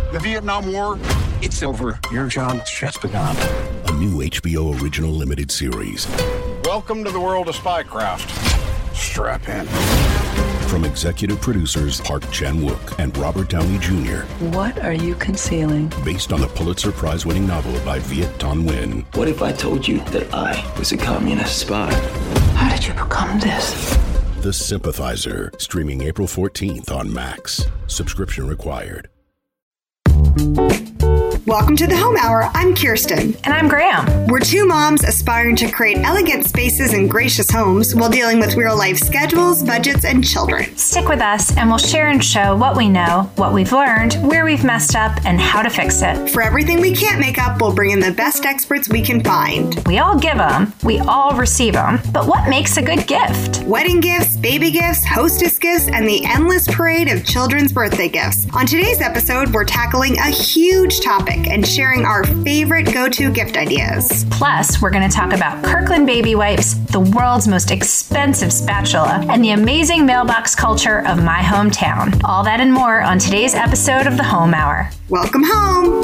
The Vietnam War, it's over. Your job's just begun. A new HBO original limited series. Welcome to the world of spycraft. Strap in. From executive producers Park Chan-wook and Robert Downey Jr. What are you concealing? Based on the Pulitzer Prize-winning novel by Viet Thanh Nguyen. What if I told you that I was a communist spy? How did you become this? The Sympathizer, streaming April 14th on Max. Subscription required. Welcome to the Home Hour. I'm Kirsten. And I'm Graham. We're two moms aspiring to create elegant spaces and gracious homes while dealing with real-life schedules, budgets, and children. Stick with us and we'll share and show what we know, what we've learned, where we've messed up, and how to fix it. For everything we can't make up, we'll bring in the best experts we can find. We all give them, we all receive them, but what makes a good gift? Wedding gifts, baby gifts, hostess gifts, and the endless parade of children's birthday gifts. On today's episode, we're tackling a huge topic and sharing our favorite go-to gift ideas. Plus, we're going to talk about Kirkland baby wipes, the world's most expensive spatula, and the amazing mailbox culture of my hometown. All that and more on today's episode of the Home Hour. Welcome home.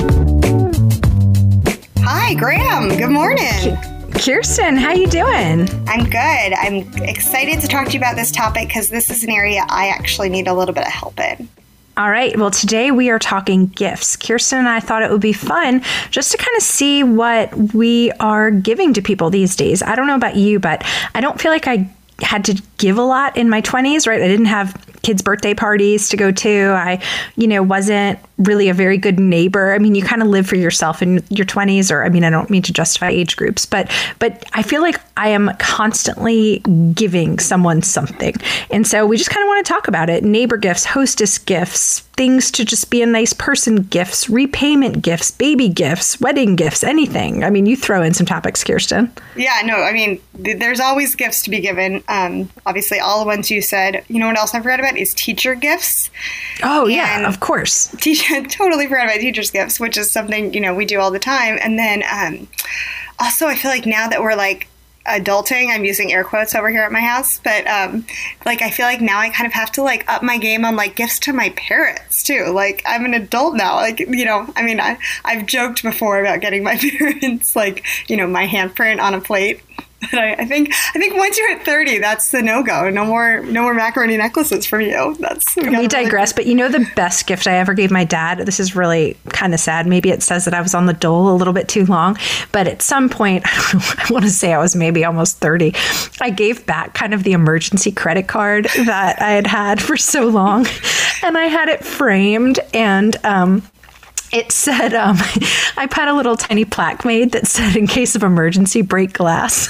Hi, Graham. Good morning. Kirsten, how you doing? I'm good. I'm excited to talk to you about this topic because this is an area I actually need a little bit of help in. All right. Well, today we are talking gifts. Kirsten and I thought it would be fun just to kind of see what we are giving to people these days. I don't know about you, but I don't feel like I had to give a lot in my 20s, right? I didn't have kids' birthday parties to go to. I, wasn't really a very good neighbor. I mean, you kind of live for yourself in your 20s, or, I don't mean to justify age groups, but I feel like I am constantly giving someone something. And so we just kind of want to talk about it. Neighbor gifts, hostess gifts, things to just be a nice person gifts, repayment gifts, baby gifts, wedding gifts, anything. You throw in some topics, Kirsten. Yeah, no, there's always gifts to be given. Obviously, all the ones you said. You know what else I forgot about is teacher gifts. Oh, yeah, of course. Totally forgot about teachers' gifts, which is something, we do all the time. And then also, I feel like now that we're like adulting, I'm using air quotes over here at my house, but I feel like now I kind of have to up my game on gifts to my parents too. I'm an adult now. I've joked before about getting my parents my handprint on a plate. But I think once you hit 30, that's the no-go. No more macaroni necklaces from you. We digress, but the best gift I ever gave my dad, this is really kind of sad. Maybe it says that I was on the dole a little bit too long, but at some point, I want to say I was maybe almost 30, I gave back kind of the emergency credit card that I had for so long, and I had it framed, and it said, I had a little tiny plaque made that said, "In case of emergency, break glass."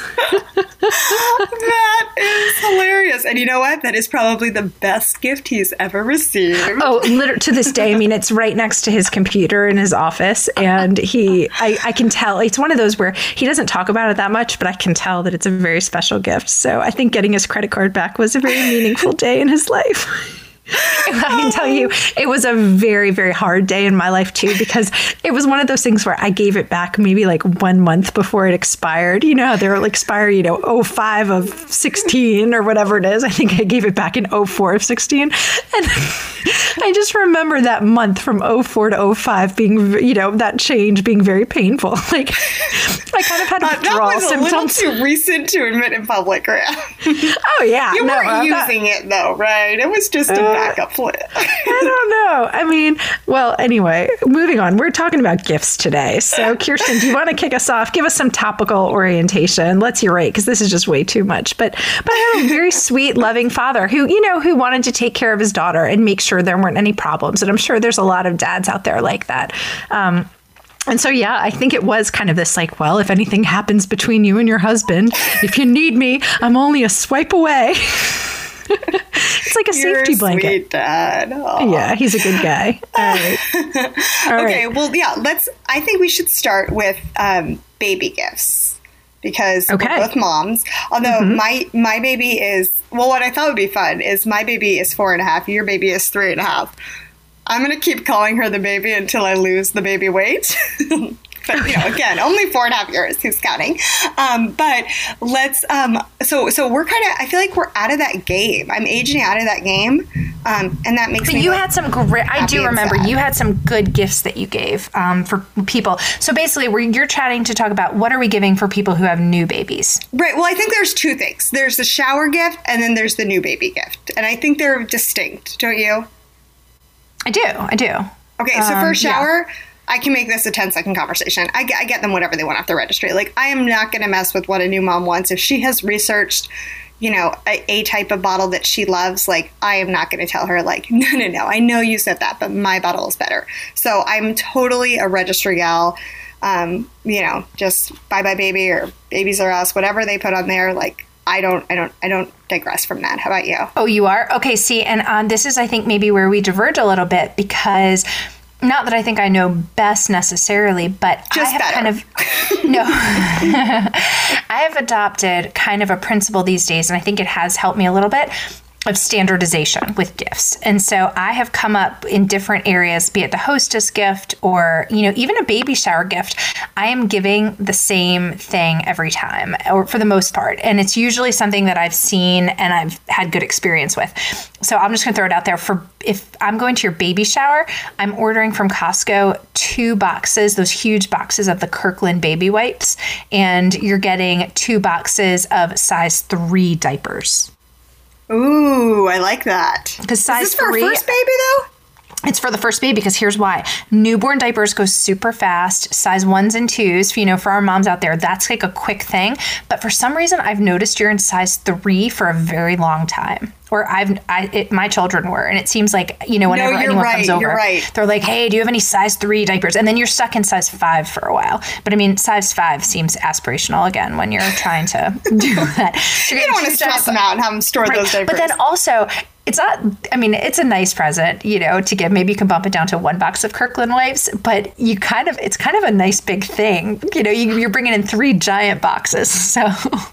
That is hilarious. And you know what? That is probably the best gift he's ever received. Oh, to this day. It's right next to his computer in his office. And I can tell it's one of those where he doesn't talk about it that much, but I can tell that it's a very special gift. So I think getting his credit card back was a very meaningful day in his life. I can tell you, it was a very, very hard day in my life, too, because it was one of those things where I gave it back maybe 1 month before it expired. You know how they'll expire, 05 of 16 or whatever it is. I think I gave it back in 04 of 16. And I just remember that month from 04 to 05 being, that change being very painful. I kind of had withdrawal symptoms. That was a little too recent to admit in public, right? Oh, yeah. You weren't using it, though, right? It was just a backup plan. I don't know. Well, anyway, moving on. We're talking about gifts today. So, Kirsten, do you want to kick us off? Give us some topical orientation. Let's hear it, because this is just way too much. But I have a very sweet, loving father who wanted to take care of his daughter and make sure there weren't any problems. And I'm sure there's a lot of dads out there like that. And so, yeah, I think it was kind of this if anything happens between you and your husband, if you need me, I'm only a swipe away. It's like a safety blanket. Sweet dad. Aww. Yeah, he's a good guy. All right. Okay, well, yeah, I think we should start with baby gifts, because we're both moms. Although my baby is, what I thought would be fun is my baby is 4.5, your baby is 3.5. I'm going to keep calling her the baby until I lose the baby weight. But, again, only 4.5 years. Who's counting? But let's, so we're kind of, I feel like we're out of that game. I'm aging out of that game. And that makes me. You had some great. I do remember you had some good gifts that you gave for people. So basically, you're chatting to talk about what are we giving for people who have new babies. Right. Well, I think there's two things. There's the shower gift, and then there's the new baby gift, and I think they're distinct. Don't you? I do. Okay. So for a shower. Yeah. I can make this a 10-second conversation. I get them whatever they want off the registry. Like, I am not going to mess with what a new mom wants. If she has researched, a type of bottle that she loves, like, I am not going to tell her, like, no. I know you said that, but my bottle is better. So I'm totally a registry gal. Just Bye Bye Baby or Babies R Us, whatever they put on there. Like, I don't digress from that. How about you? Oh, you are? Okay, see, and this is, I think, maybe where we diverge a little bit because... Not that I think I know best necessarily, but just I have kind of I have adopted kind of a principle these days, and I think it has helped me a little bit of standardization with gifts. And so I have come up in different areas, be it the hostess gift or, even a baby shower gift. I am giving the same thing every time, or for the most part. And it's usually something that I've seen and I've had good experience with. So I'm just going to throw it out there. If I'm going to your baby shower, I'm ordering from Costco 2 boxes, those huge boxes of the Kirkland baby wipes, and you're getting 2 boxes of size 3 diapers. Ooh, I like that. Because size 3. Is this for a first baby, though? It's for the first baby because here's why. Newborn diapers go super fast. Size 1s and 2s, for our moms out there, that's like a quick thing. But for some reason, I've noticed you're in size 3 for a very long time. Or my children were. And it seems like, whenever anyone comes over, they're like, hey, do you have any size 3 diapers? And then you're stuck in size 5 for a while. But I mean, size 5 seems aspirational again when you're trying to do that. So you don't want to stress them out and have them store those diapers. But then also... It's not, it's a nice present, to give. Maybe you can bump it down to 1 box of Kirkland wipes, but it's kind of a nice big thing. You're bringing in 3 giant boxes. So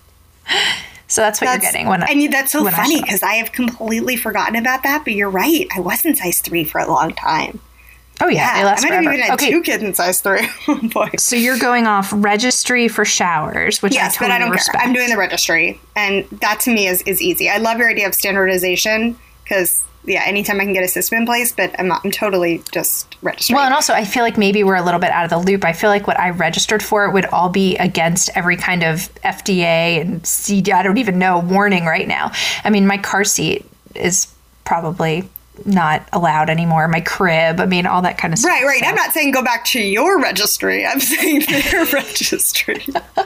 that's what you're getting. That's so funny because I have completely forgotten about that, but you're right. I was in size 3 for a long time. Oh, yeah. They last I might forever. have even had 2 kids in size 3. Oh, boy. So you're going off registry for showers, which I totally but I don't respect. care. I'm doing the registry, and that to me is easy. I love your idea of standardization because, anytime I can get a system in place, but I'm totally just registering. Well, and also I feel like maybe we're a little bit out of the loop. I feel like what I registered for would all be against every kind of FDA and I don't even know, warning right now. I mean, my car seat is probably not allowed anymore. My crib, all that kind of stuff. Right. So. I'm not saying go back to your registry. I'm saying their registry.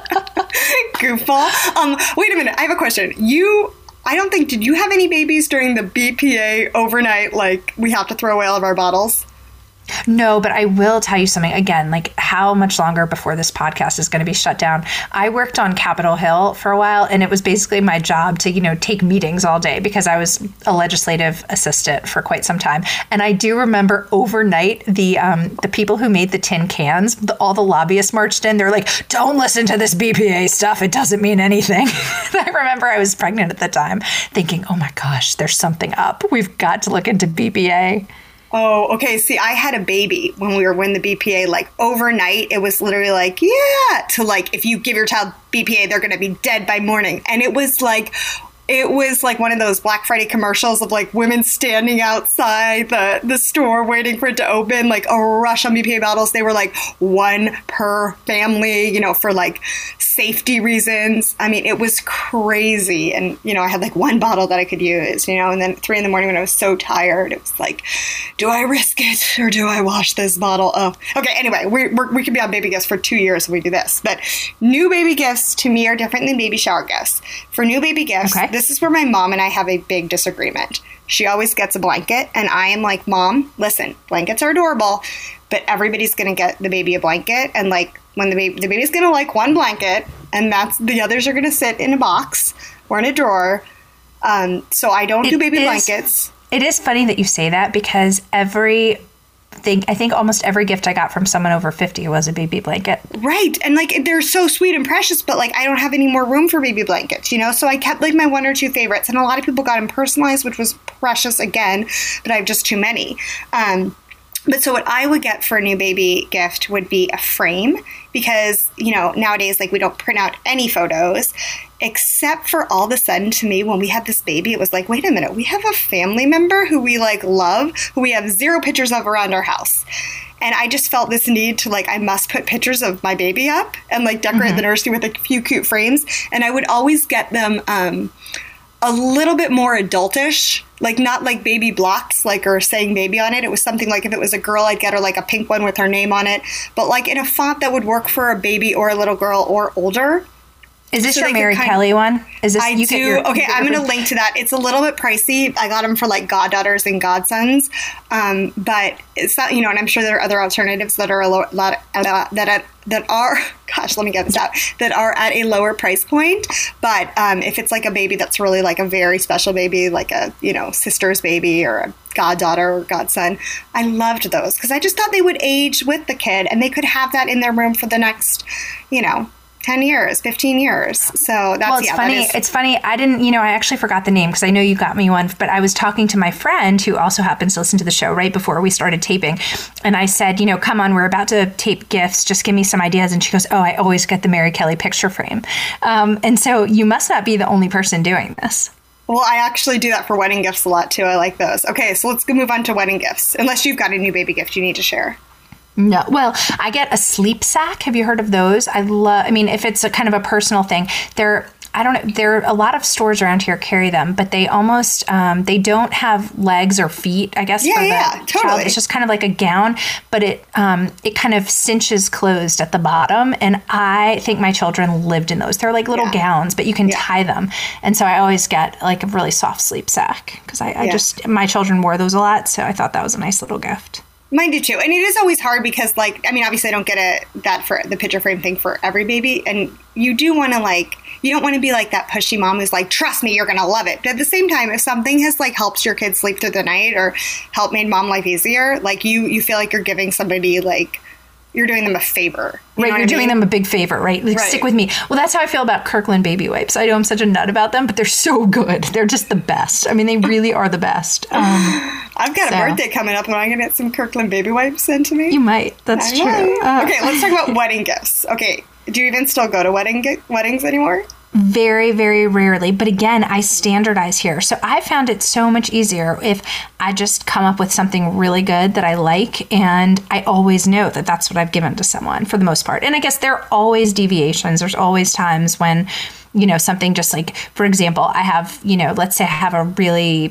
Goofball. Wait a minute. I have a question. Did you have any babies during the BPA overnight? Like, we have to throw away all of our bottles? No, but I will tell you something. Again, like how much longer before this podcast is going to be shut down? I worked on Capitol Hill for a while, and it was basically my job to, take meetings all day because I was a legislative assistant for quite some time. And I do remember overnight the people who made the tin cans, all the lobbyists marched in. They're like, don't listen to this BPA stuff. It doesn't mean anything. I remember I was pregnant at the time thinking, oh my gosh, there's something up. We've got to look into BPA. Oh, okay. See, I had a baby when the BPA, like overnight, it was literally like, to like, if you give your child BPA, they're going to be dead by morning. And it was like one of those Black Friday commercials of like women standing outside the store waiting for it to open, like a rush on BPA bottles. They were like 1 per family, for like safety reasons. It was crazy. And, I had like 1 bottle that I could use, and then 3 a.m. when I was so tired, it was like, do I risk it or do I wash this bottle? Oh, okay. Anyway, we could be on baby gifts for 2 years if we do this, but new baby gifts to me are different than baby shower gifts. For new baby gifts, This is where my mom and I have a big disagreement. She always gets a blanket, and I am like, Mom, listen, blankets are adorable, but everybody's going to get the baby a blanket, and like when the baby's going to like 1 blanket, and the others are going to sit in a box or in a drawer. So I don't do baby blankets. It is funny that you say that because I think almost every gift I got from someone over 50 was a baby blanket. Right. And like, they're so sweet and precious, but like, I don't have any more room for baby blankets, So I kept like my 1 or 2 favorites, and a lot of people got them personalized, which was precious again, but I have just too many. But so what I would get for a new baby gift would be a frame because, nowadays, like we don't print out any photos. Except for all of a sudden, to me, when we had this baby, it was like, wait a minute, we have a family member who we like love, who we have 0 pictures of around our house. And I just felt this need to like, I must put pictures of my baby up and like decorate the nursery with a few cute frames. And I would always get them a little bit more adultish, like not like baby blocks, like or saying baby on it. It was something like if it was a girl, I'd get her like a pink one with her name on it, but like in a font that would work for a baby or a little girl or older. Is this your Mary Kelly one? Is this? I do. Okay, I'm going to link to that. It's a little bit pricey. I got them for like goddaughters and godsons, but it's not. You know, and I'm sure there are other alternatives that are that are. Gosh, let me get this out. That are at a lower price point. But if it's like a baby that's really like a very special baby, like a sister's baby or a goddaughter or godson, I loved those because I just thought they would age with the kid and they could have that in their room for the next, 10 years, 15 years. So that's, it's funny. It's funny. I didn't, I actually forgot the name because I know you got me one, but I was talking to my friend who also happens to listen to the show right before we started taping. And I said, come on, we're about to tape gifts. Just give me some ideas. And she goes, oh, I always get the Mary Kelly picture frame. And so you must not be the only person doing this. Well, I actually do that for wedding gifts a lot too. I like those. Okay, so let's move on to wedding gifts. Unless you've got a new baby gift you need to share. No. Well, I get a sleep sack. Have you heard of those? If it's a kind of a personal thing, there are a lot of stores around here carry them, but they almost, they don't have legs or feet, I guess. Yeah, totally. Child. It's just kind of like a gown, but it kind of cinches closed at the bottom. And I think my children lived in those. They're like little gowns, but you can tie them. And so I always get like a really soft sleep sack because my children wore those a lot. So I thought that was a nice little gift. Mine do too. And it is always hard because obviously I don't get that for the picture frame thing for every baby. And you do want to you don't want to be like that pushy mom who's like, trust me, you're going to love it. But at the same time, if something has helped your kids sleep through the night or helped made mom life easier, you feel like you're giving somebody you're doing them a favor. You're doing them a big favor, right? Stick with me. Well, that's how I feel about Kirkland baby wipes. I know I'm such a nut about them, but they're so good. They're just the best. I mean, they really are the best. I've got a birthday coming up, and I'm going to get some Kirkland baby wipes sent to me. You might. That's true. Okay, let's talk about wedding gifts. Okay, do you even still go to weddings anymore? Very, very rarely. But again, I standardize here. So I found it so much easier if I just come up with something really good that I like. And I always know that that's what I've given to someone for the most part. And I guess there are always deviations. There's always times when, something just for example, I have, let's say I have a really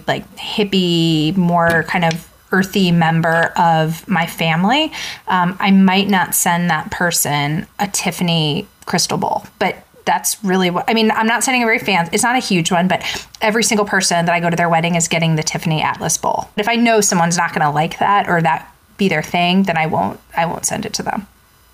hippie, more kind of earthy member of my family. I might not send that person a Tiffany crystal bowl, but that's really I'm not sending a very fancy, it's not a huge one, but every single person that I go to their wedding is getting the Tiffany Atlas bowl. If I know someone's not going to like that or that be their thing, then I won't send it to them.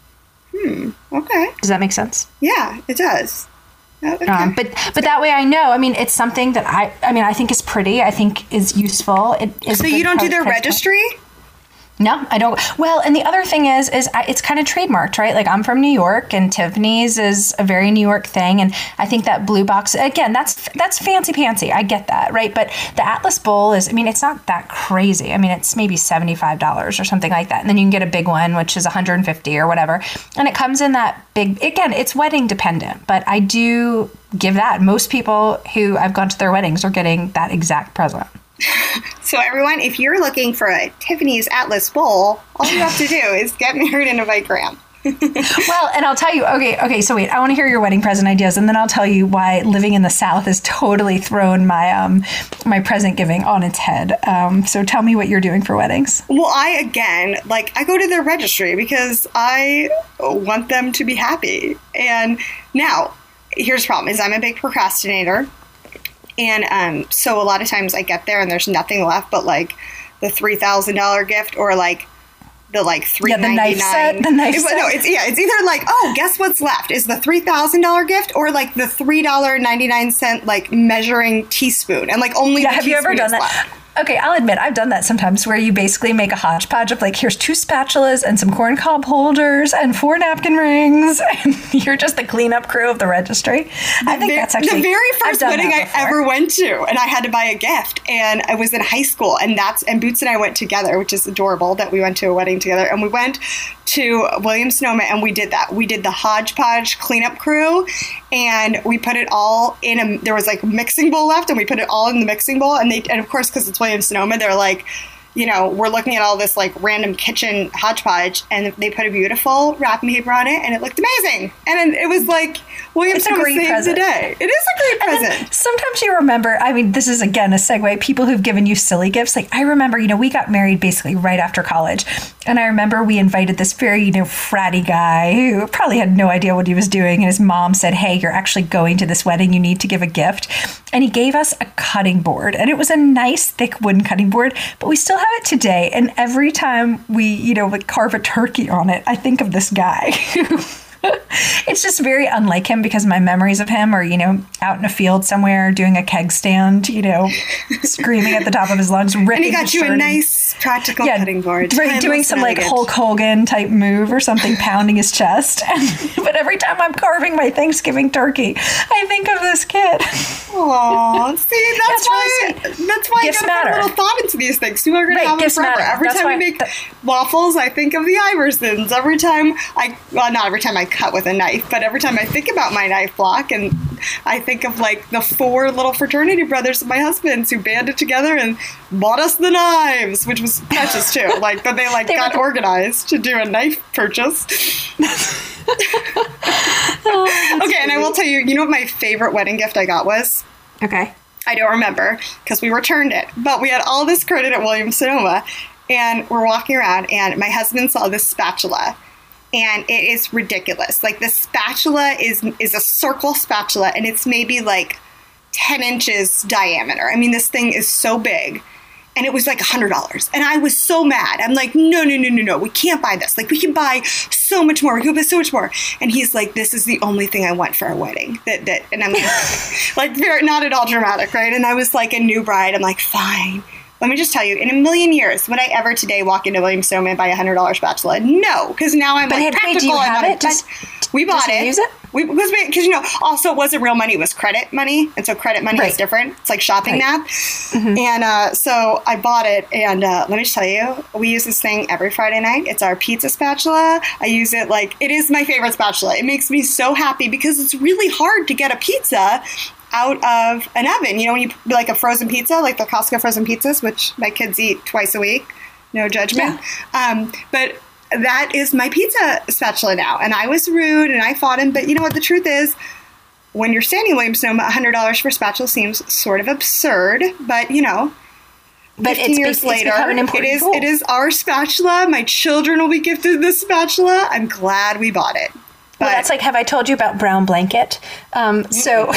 Okay. Does that make sense? Yeah, it does. Okay. But that way I know, it's something that I think is pretty, I think is useful. So you don't do their registry? No, I don't. Well, and the other thing is it's kind of trademarked, right? I'm from New York, and Tiffany's is a very New York thing, and I think that blue box again, that's fancy pantsy. I get that, right? But the Atlas bowl is, it's not that crazy. It's maybe $75 or something like that, and then you can get a big one, which is $150 or whatever, and it comes in that big. Again, it's wedding dependent, but I do give that. Most people who I've gone to their weddings are getting that exact present. So everyone, if you're looking for a Tiffany's Atlas bowl, all you have to do is get married and invite Graham. Well, and I'll tell you, okay, so wait, I want to hear your wedding present ideas, and then I'll tell you why living in the South has totally thrown my my present giving on its head. So tell me what you're doing for weddings. Well, I go to their registry because I want them to be happy. And now, here's the problem, is I'm a big procrastinator. And so a lot of times I get there and there's nothing left but the $3,000 gift or the $399. The knife set. The knife set. No, it's either guess what's left is the $3,000 gift or the $3.99 measuring teaspoon and only. Yeah, have you ever done that? Left. Okay, I'll admit I've done that sometimes where you basically make a hodgepodge of here's 2 spatulas and some corn cob holders and 4 napkin rings, and you're just the cleanup crew of the registry. I think that's actually the very first wedding I ever went to, and I had to buy a gift, and I was in high school, and Boots and I went together, which is adorable that we went to a wedding together, and we went to Williams-Sonoma, and we did that. We did the hodgepodge cleanup crew, and we put it all in there was like a mixing bowl left, and we put it all in the mixing bowl. And of course, because it's Williams-Sonoma, they're like, you know, we're looking at all this like random kitchen hodgepodge, and they put a beautiful wrapping paper on it, and it looked amazing. And it was like, Williams-Sonoma saves the day. It is a great present. Sometimes you remember, I mean, this is again a segue, people who've given you silly gifts. Like I remember, you know, we got married basically right after college. And I remember we invited this very, you know, fratty guy who probably had no idea what he was doing. And his mom said, hey, you're actually going to this wedding. You need to give a gift. And he gave us a cutting board. And it was a nice, thick wooden cutting board. But we still have it today. And every time we, you know, would carve a turkey on it, I think of this guy. It's just very unlike him because my memories of him are, you know, out in a field somewhere doing a keg stand, you know, screaming at the top of his lungs, ripping and he got you a nice practical cutting board. Right, doing some like Hulk Hogan type move or something, pounding his chest. But every time I'm carving my Thanksgiving turkey, I think of this kid. Aww, see, that's why gifts you gotta put a little thought into these things. You are gonna have them forever. Every time we make waffles, I think of the Iversons. Every time not every time I cut with a knife, but every time I think about my knife block, and I think of like the 4 little fraternity brothers of my husband's who banded together and bought us the knives, which was precious too. Like, but they got organized to do a knife purchase. Okay, and I will tell you, you know what my favorite wedding gift I got was? Okay. I don't remember because we returned it, but we had all this credit at Williams-Sonoma, and we're walking around, and my husband saw this spatula. And it is ridiculous. Like, the spatula is a circle spatula, and it's maybe like 10 inches diameter. I mean, this thing is so big. And it was like $100. And I was so mad. I'm like, no, we can't buy this. Like, we can buy so much more. We can buy so much more. And he's like, this is the only thing I want for our wedding. And I'm like, very, not at all dramatic, right? And I was like a new bride. I'm like, fine. Let me just tell you, in a million years, would I ever today walk into Williams-Sonoma and buy a $100 spatula? No, because now I'm practical. Do you have it? We bought it. Use it? Because, you know, also it wasn't real money. It was credit money. And so credit money is different. It's like shopping math. Mm-hmm. And so I bought it. And let me just tell you, we use this thing every Friday night. It's our pizza spatula. I use it it is my favorite spatula. It makes me so happy because it's really hard to get a pizza out of an oven. You know, when you like a frozen pizza, like the Costco frozen pizzas, which my kids eat twice a week, no judgment. Yeah. But that is my pizza spatula now. And I was rude and I fought him. But you know what? The truth is, when you're standing Williams-Sonoma, $100 for a spatula seems sort of absurd. But, you know, but 15 years later, it is our spatula. My children will be gifted this spatula. I'm glad we bought it. Well, that's like, have I told you about brown blanket? So,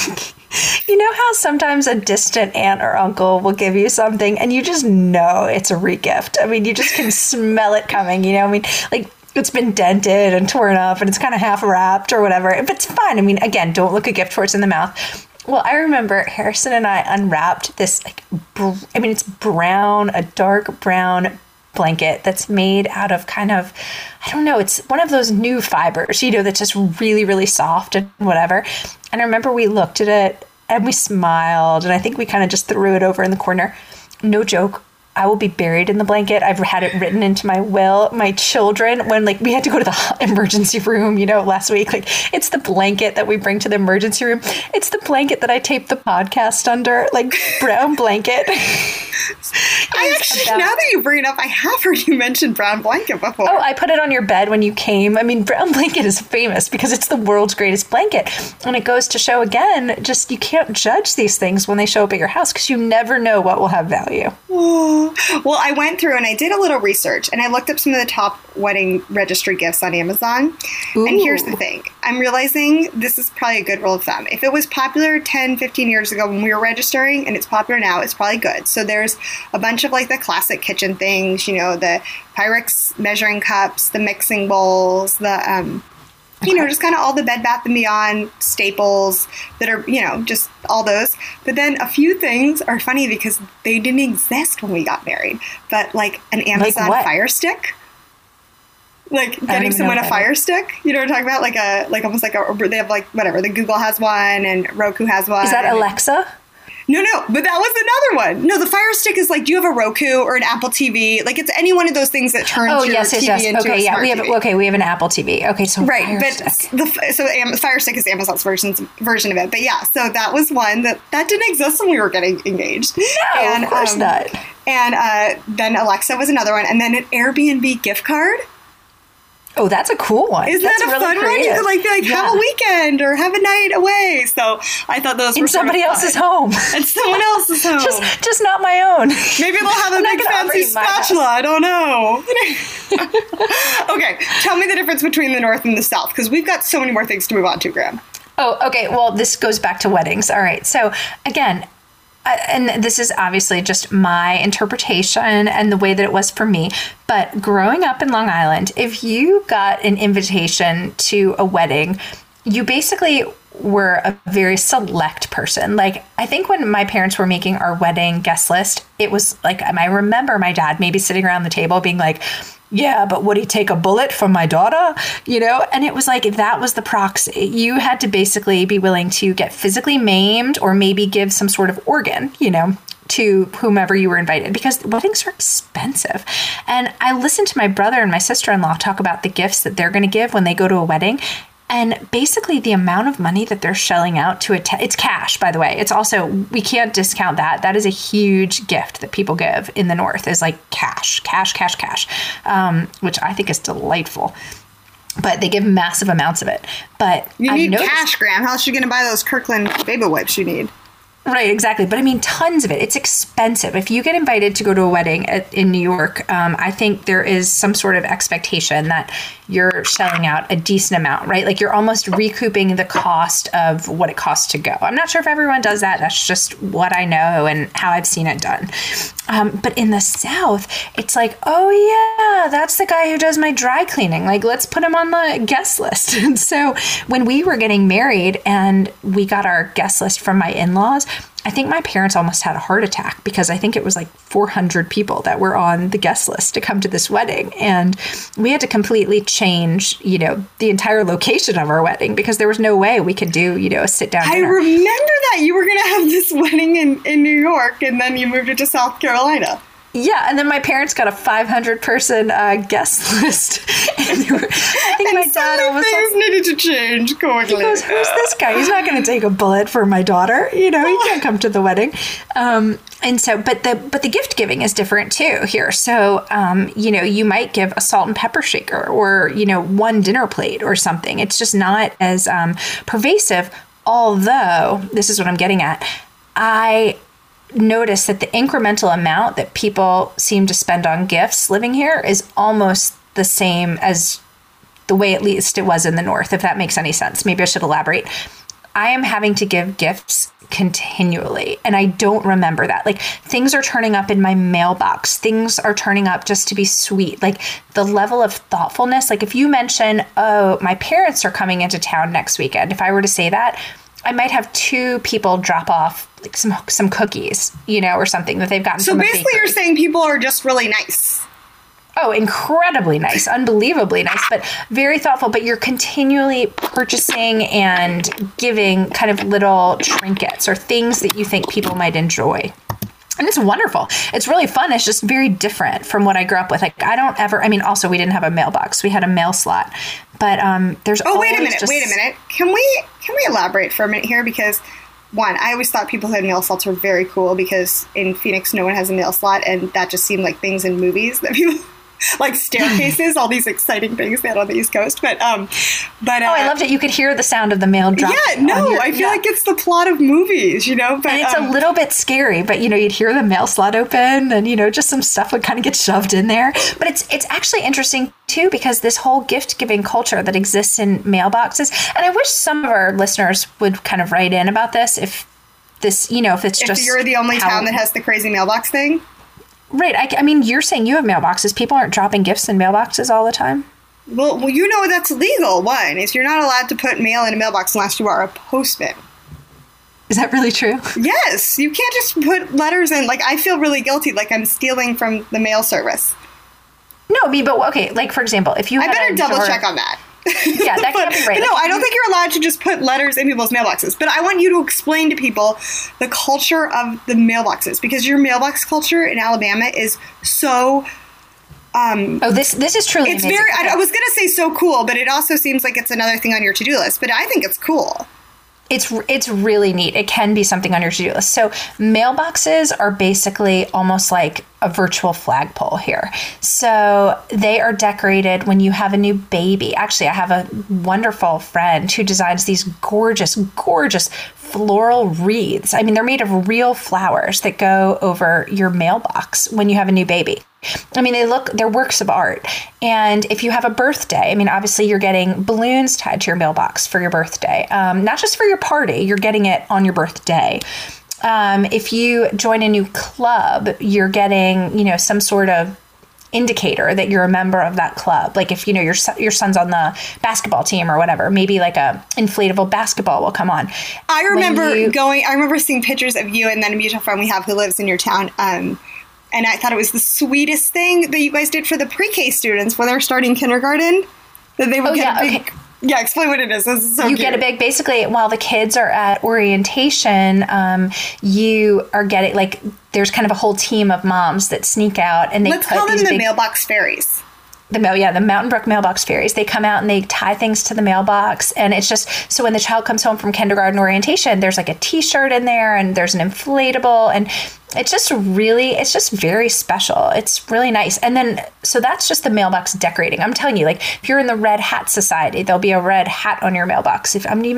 you know how sometimes a distant aunt or uncle will give you something and you just know it's a regift. I mean, you just can smell it coming, you know? I mean, like, it's been dented and torn up and it's kind of half wrapped or whatever. But it's fine. I mean, again, don't look a gift horse in the mouth. Well, I remember Harrison and I unwrapped this, it's brown, a dark brown blanket that's made out of kind of, I don't know, it's one of those new fibers, you know, that's just really, really soft and whatever. And I remember we looked at it and we smiled, and I think we kind of just threw it over in the corner. No joke. I will be buried in the blanket. I've had it written into my will. My children, when we had to go to the emergency room, you know, last week, it's the blanket that we bring to the emergency room. It's the blanket that I taped the podcast under, brown blanket. Now that you bring it up, I have heard you mention brown blanket before. Oh, I put it on your bed when you came. I mean, brown blanket is famous because it's the world's greatest blanket. And it goes to show again, just you can't judge these things when they show up at your house because you never know what will have value. Oh. Well, I went through and I did a little research and I looked up some of the top wedding registry gifts on Amazon. Ooh. And here's the thing. I'm realizing this is probably a good rule of thumb. If it was popular 10, 15 years ago when we were registering and it's popular now, it's probably good. So there's a bunch of the classic kitchen things, you know, the Pyrex measuring cups, the mixing bowls, the, you know, just kind of all the Bed Bath & Beyond staples that are, you know, just all those. But then a few things are funny because they didn't exist when we got married. But an Amazon Fire Stick. Getting someone a Fire Stick. You know what I'm talking about? Almost they have whatever. The Google has one and Roku has one. Is that Alexa? No, but that was another one. No, the Fire Stick is like, do you have a Roku or an Apple TV? Like, it's any one of those things that turns your TV into okay, a smart TV. We have an Apple TV. Okay, so right, Fire but Stick. the Fire Stick is Amazon's version of it. But yeah, so that was one that didn't exist when we were getting engaged. No, of course not. And then Alexa was another one, and then an Airbnb gift card. Oh, that's a cool one. Isn't that a really fun creative. one? You could have a weekend or have a night away. So I thought those were in somebody else's home. And someone else's home. just not my own. Maybe they'll have a big fancy spatula. I don't know. Okay, tell me the difference between the North and the South, because we've got so many more things to move on to, Graham. Oh, okay. Well, this goes back to weddings. All right. So again, and this is obviously just my interpretation and the way that it was for me. But growing up in Long Island, if you got an invitation to a wedding, you basically were a very select person. Like, I think when my parents were making our wedding guest list, it was like, I remember my dad maybe sitting around the table being like, yeah, but would he take a bullet from my daughter? You know, and it was like, that was the proxy. You had to basically be willing to get physically maimed or maybe give some sort of organ, you know, to whomever you were invited, because weddings are expensive. And I listened to my brother and my sister-in-law talk about the gifts that they're going to give when they go to a wedding. And basically the amount of money that they're shelling out to attend, it's cash, by the way. It's also, we can't discount that. That is a huge gift that people give in the North, is like cash, which I think is delightful. But they give massive amounts of it. But you need cash, Graham. How else are you going to buy those Kirkland baby wipes you need? Right, exactly. But I mean, tons of it. It's expensive. If you get invited to go to a wedding in New York, I think there is some sort of expectation that you're shelling out a decent amount, right? Like, you're almost recouping the cost of what it costs to go. I'm not sure if everyone does that. That's just what I know and how I've seen it done. But in the South, it's like, oh yeah, that's the guy who does my dry cleaning. Like, let's put him on the guest list. And so when we were getting married and we got our guest list from my in-laws, I think my parents almost had a heart attack, because I think it was like 400 people that were on the guest list to come to this wedding. And we had to completely change, you know, the entire location of our wedding, because there was no way we could do, you know, a sit down dinner. I remember that you were going to have this wedding in New York, and then you moved it to South Carolina. Yeah, and then my parents got a 500-person guest list. And I think my dad almost things needed to change quickly. He goes, "Who's this guy? He's not going to take a bullet for my daughter. You know, he can't come to the wedding." And so, but the gift giving is different too here. So, you know, you might give a salt and pepper shaker, or, you know, one dinner plate or something. It's just not as pervasive. Although, this is what I'm getting at, I notice that the incremental amount that people seem to spend on gifts living here is almost the same as the way at least it was in the North, if that makes any sense. Maybe I should elaborate. I am having to give gifts continually, and I don't remember that. Like, things are turning up in my mailbox. Things are turning up just to be sweet. Like, the level of thoughtfulness, like if you mention, oh, my parents are coming into town next weekend, if I were to say that, I might have 2 people drop off like some cookies, you know, or something that they've gotten from a bakery. So basically you're saying people are just really nice. Oh, incredibly nice, unbelievably nice, but very thoughtful. But you're continually purchasing and giving kind of little trinkets or things that you think people might enjoy. And it's wonderful. It's really fun. It's just very different from what I grew up with. Like, also we didn't have a mailbox. We had a mail slot. But there's wait a minute. Can we elaborate for a minute here? Because one, I always thought people who had mail slots were very cool, because in Phoenix no one has a mail slot, and that just seemed like things in movies that people like staircases, all these exciting things they had on the East Coast. But I loved it. You could hear the sound of the mail drop. Yeah, no, I feel like it's the plot of movies, you know. But, and it's a little bit scary, but you know, you'd hear the mail slot open, and you know, just some stuff would kind of get shoved in there. But it's actually interesting too, because this whole gift giving culture that exists in mailboxes, and I wish some of our listeners would kind of write in about this. If you're the only town that has the crazy mailbox thing. Right. I mean, you're saying you have mailboxes. People aren't dropping gifts in mailboxes all the time? Well, you know that's legal. One is you're not allowed to put mail in a mailbox unless you are a postman. Is that really true? Yes. You can't just put letters in. Like, I feel really guilty, like I'm stealing from the mail service. No, but okay, like, for example, if you I better double check on that. Yeah, that can't be right. No, I don't think you're allowed to just put letters in people's mailboxes. But I want you to explain to people the culture of the mailboxes, because your mailbox culture in Alabama is so... this is truly it's amazing. very... I was going to say so cool, but it also seems like it's another thing on your to-do list. But I think it's cool. It's really neat. It can be something on your to-do list. So mailboxes are basically almost like a virtual flagpole here. So they are decorated when you have a new baby. Actually, I have a wonderful friend who designs these gorgeous, gorgeous floral wreaths. I mean, they're made of real flowers that go over your mailbox when you have a new baby. I mean, they're works of art. And if you have a birthday, I mean, obviously you're getting balloons tied to your mailbox for your birthday. Not just for your party, you're getting it on your birthday. If you join a new club, you're getting, some sort of indicator that you're a member of that club. Like if, your son's on the basketball team or whatever, maybe like a inflatable basketball will come on. I remember seeing pictures of you and then a mutual friend we have who lives in your town. And I thought it was the sweetest thing that you guys did for the pre-K students when they're starting kindergarten. That they would get a big... Okay. Yeah, explain what it is. This is so you cute. get a big... Basically, while the kids are at orientation, you are getting... there's kind of a whole team of moms that sneak out and they Let's call them the mailbox fairies. The Mountain Brook mailbox fairies. They come out and they tie things to the mailbox. And it's just, so when the child comes home from kindergarten orientation, there's like a t-shirt in there and there's an inflatable. And it's just very special. It's really nice. And then, so that's just the mailbox decorating. I'm telling you, if you're in the Red Hat Society, there'll be a red hat on your mailbox. If I'm even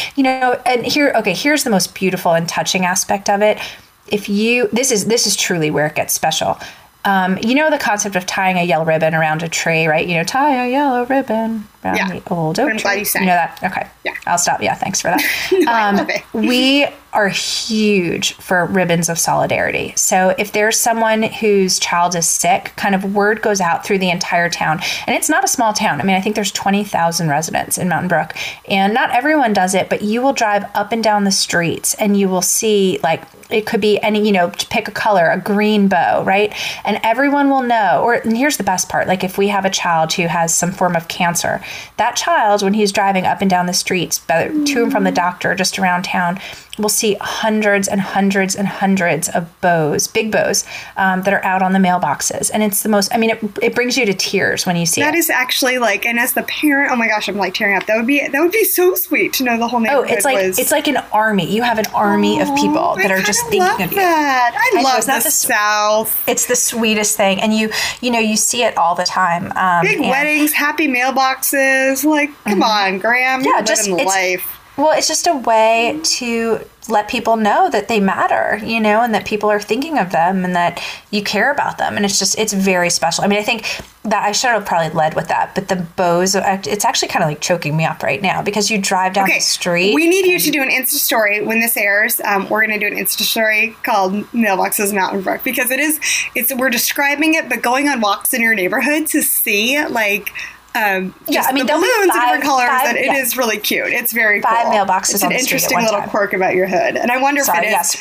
and here's the most beautiful and touching aspect of it. This is truly where it gets special. The concept of tying a yellow ribbon around a tree, right? Tie a yellow ribbon around the old oak tree. I'm glad you sang. You know that? Okay. Yeah. I'll stop. Yeah, thanks for that. No, I love it. We are huge for ribbons of solidarity. So if there's someone whose child is sick, kind of word goes out through the entire town. And it's not a small town. I mean, I think there's 20,000 residents in Mountain Brook. And not everyone does it, but you will drive up and down the streets and you will see it could be any, to pick a color, a green bow, right? And everyone will know, and here's the best part, if we have a child who has some form of cancer, that child, when he's driving up and down the streets, to and from the doctor, just around town, will see hundreds and hundreds and hundreds of bows, big bows, that are out on the mailboxes. And it's the most, it brings you to tears when you see it. That is actually and as the parent, oh my gosh, I'm tearing up. That would be so sweet to know the whole neighborhood it's like an army. You have an army of people that are just thinking of you. I love the South. It's the sweetest thing. And you see it all the time. Big weddings, happy mailboxes. Come on, Graham. Yeah, life. Well, it's just a way to let people know that they matter, and that people are thinking of them and that you care about them. And it's very special. I think that I should have probably led with that, but the bows, it's actually kind of choking me up right now because you drive down the street. We need you to do an Insta story when this airs. We're going to do an Insta story called Mailboxes Mountain Brook because we're describing it, but going on walks in your neighborhood to see the balloons in different colors, and it is really cute. It's very cool. 5 mailboxes it's on an the street interesting little quirk about your hood, and I wonder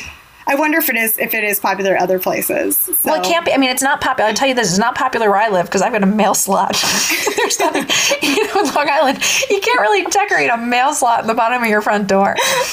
if it is popular other places. So. Well, it can't be. It's not popular. I'll tell you this, it's not popular where I live because I've got a mail slot. There's nothing, in Long Island, you can't really decorate a mail slot in the bottom of your front door.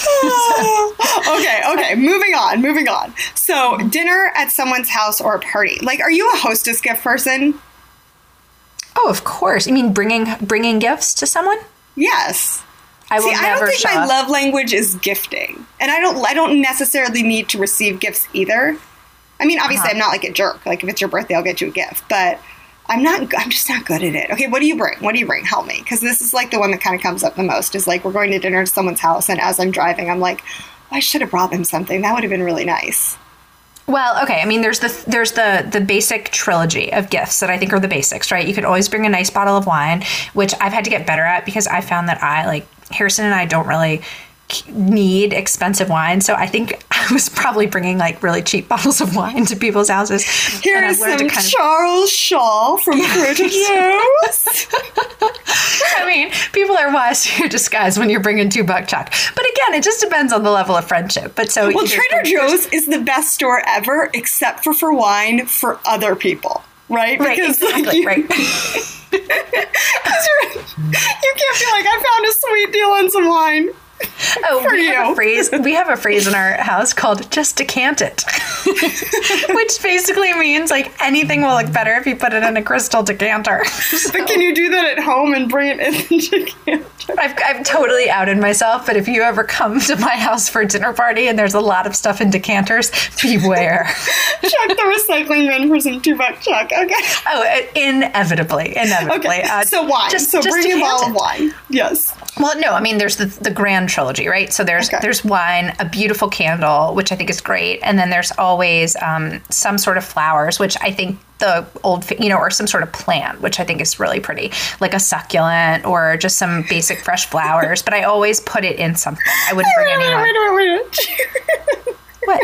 Okay. Moving on. So, dinner at someone's house or a party. Are you a hostess gift person? Oh, of course. You mean bringing gifts to someone? Yes. I don't think my love language is gifting, and I don't necessarily need to receive gifts either. Obviously, I'm not a jerk. If it's your birthday, I'll get you a gift, but I'm just not good at it. Okay, what do you bring? Help me, because this is the one that kind of comes up the most. Is we're going to dinner to someone's house, and as I'm driving, I'm I should have brought them something. That would have been really nice. Well, okay. There's the basic trilogy of gifts that I think are the basics, right? You could always bring a nice bottle of wine, which I've had to get better at because I found that Harrison and I don't really need expensive wine. So I think I was probably bringing really cheap bottles of wine to people's houses. Here's some Charles Shaw from Trader Joe's. People are wise to your disguise when you're bringing $2 chuck. But again, it just depends on the level of friendship. But Trader Joe's is the best store ever, except for wine for other people, right? Right, because exactly, right. You be like, I found a sweet deal on some wine. Oh, we have a phrase in our house called "just decant it," which basically means like anything will look better if you put it in a crystal decanter. But can you do that at home and bring it in the decanter? I've totally outed myself, but if you ever come to my house for a dinner party and there's a lot of stuff in decanters, beware. Check the recycling bin for some $2 Chuck. Okay. Oh, inevitably. Okay. So wine. So bring a bottle of wine. Yes. Well, no, I mean, there's the grand trilogy, right? So there's wine, a beautiful candle, which I think is great. And then there's always some sort of flowers, which I think the old, or some sort of plant, which I think is really pretty, like a succulent or just some basic fresh flowers. But I always put it in something. I wouldn't bring anyone. Wait. What?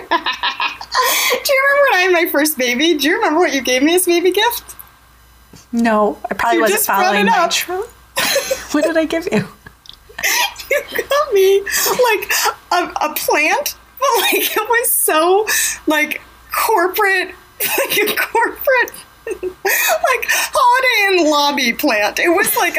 Do you remember when I had my first baby? Do you remember what you gave me as baby gift? No, I probably wasn't following my true. What did I give you? You got me like a plant, but like it was so like corporate, like a corporate, like Holiday Inn lobby plant. It was like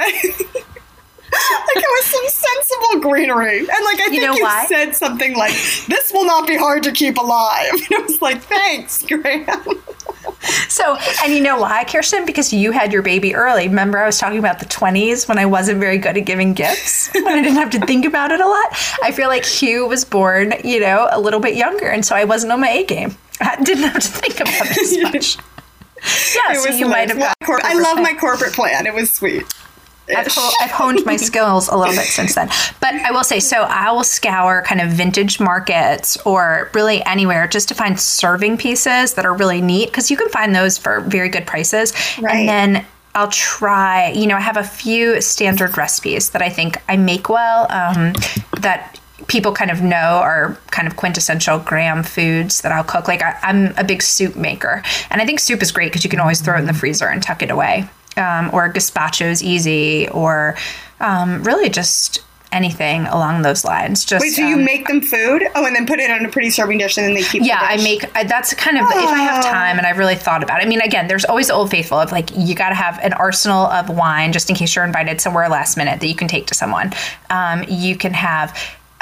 like it was some sensible greenery, and like I think you said something like, "This will not be hard to keep alive." And it was like, "Thanks, Graham." So, and you know why, Kirsten? Because you had your baby early. Remember I was talking about the 20s when I wasn't very good at giving gifts? When I didn't have to think about it a lot? I feel like Hugh was born, a little bit younger, and so I wasn't on my A game. I didn't have to think about it as much. Yeah, so you might have got I love my corporate plan. It was sweet. I've honed my skills a little bit since then. But I will say, so I will scour kind of vintage markets or really anywhere just to find serving pieces that are really neat, because you can find those for very good prices. Right. And then I'll try, I have a few standard recipes that I think I make well, that people kind of know are kind of quintessential Graham foods that I'll cook. Like I'm a big soup maker, and I think soup is great because you can always throw it in the freezer and tuck it away. Or gazpacho's easy, or really just anything along those lines. Just wait, so you make them food? Oh, and then put it on a pretty serving dish, and then they keep. Yeah, I make. That's kind of if I have time and I've really thought about it. I mean, again, there's always the Old Faithful of like you got to have an arsenal of wine just in case you're invited somewhere last minute that you can take to someone. You can have.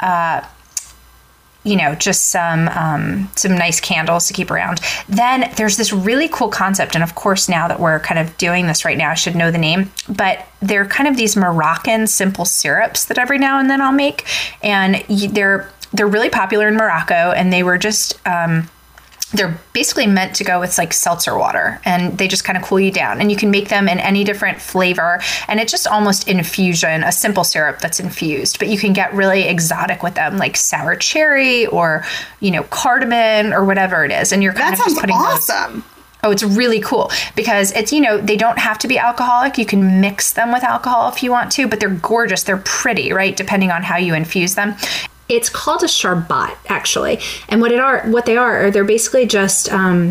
Just some nice candles to keep around. Then there's this really cool concept. And of course, now that we're kind of doing this right now, I should know the name, but they're kind of these Moroccan simple syrups that every now and then I'll make. And they're really popular in Morocco, and they were just, they're basically meant to go with like seltzer water, and they just kind of cool you down, and you can make them in any different flavor, and it's just almost infusion, a simple syrup that's infused, but you can get really exotic with them, like sour cherry or, cardamom or whatever it is. And you're kind of just putting awesome. Oh, it's really cool because it's, they don't have to be alcoholic. You can mix them with alcohol if you want to, but they're gorgeous. They're pretty, right? Depending on how you infuse them. It's called a charbat, actually. And what they are they're basically just